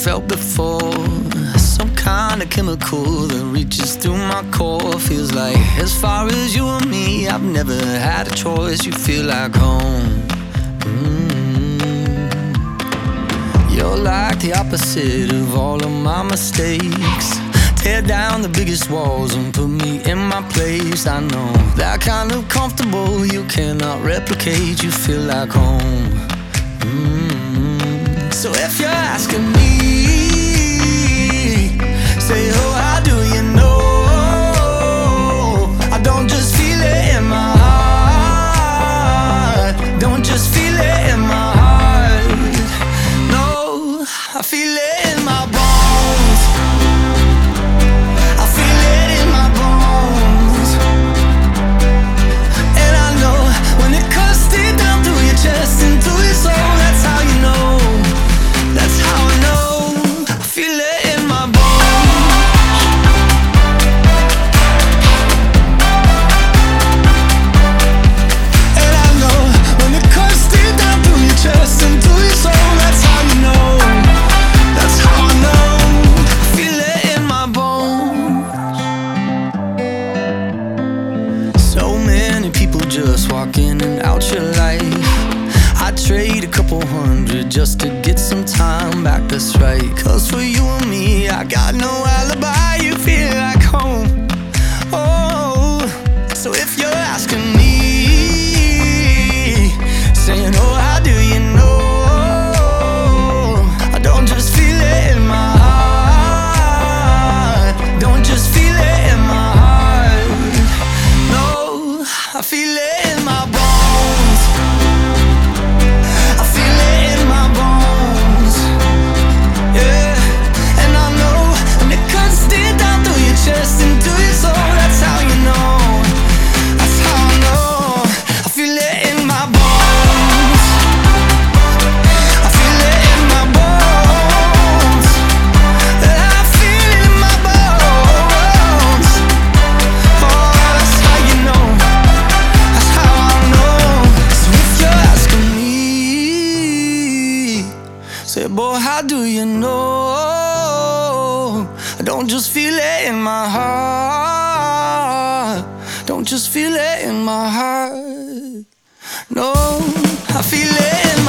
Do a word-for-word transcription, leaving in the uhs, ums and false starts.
felt before. Some kind of chemical that reaches through my core. Feels like as far as you and me, I've never had a choice. You feel like home. mm. You're like the opposite of all of my mistakes. Tear down the biggest walls and put me in my place. I know that kind of comfortable you cannot replicate. You feel like home. mm. So if you're asking me, say, oh, how do you know? I don't just feel it in my heart. Don't just feel it in my heart. No, I feel it in my bones. I feel it in my bones. And I know when it cuts deep down through your chest into your soul. That's how you know. That's how I know. I feel it in my bones. Just walk in and out your life. I'd trade a couple hundred just to get some time back, that's right. Cause for you and me, I got no alibi. You feel like home. Oh, so if you're asking me, saying, oh, how do you know? I don't just feel it in my heart. Don't just feel it in my heart. No, I feel it. Say, boy, how do you know? I don't just feel it in my heart. Don't just feel it in my heart. No, I feel it in